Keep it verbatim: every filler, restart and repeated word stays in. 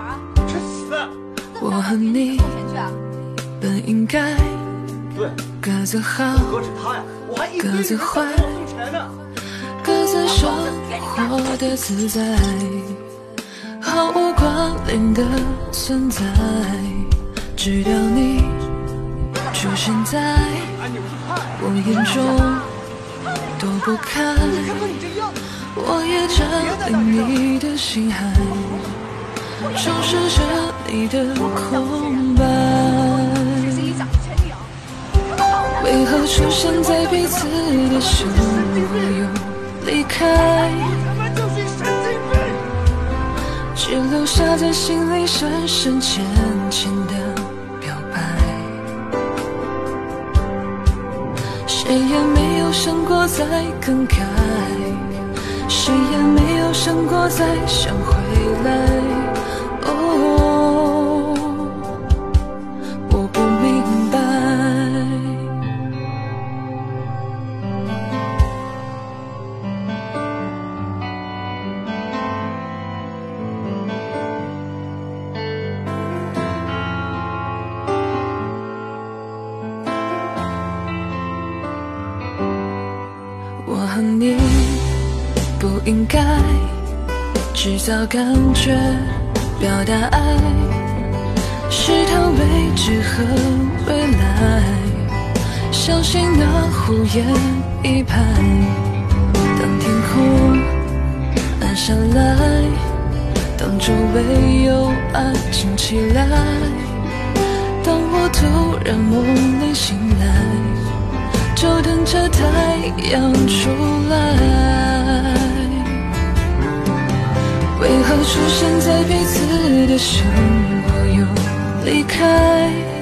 啊？ 去死！ 我和你本应该对， 各自好， 何止他呀，我还一堆各自坏， 人在送钱呢。 各自生活的自在，毫无关联的存在，直到你出现在我眼中，躲不开，我也占领你的心海，充实着你的空白。为何出现在彼此的生活又离开，只留下在心里深深浅浅的表白。谁也没有想过再更改，谁也没有想过再想回来。哦，我不明白。我和你不应该制造感觉，表达爱，试探未知和未来，相信那胡言一拍。当天空暗下来，当周围又安静起来，当我突然梦里醒来，就等着太阳出来。为何出现在彼此的生活又离开，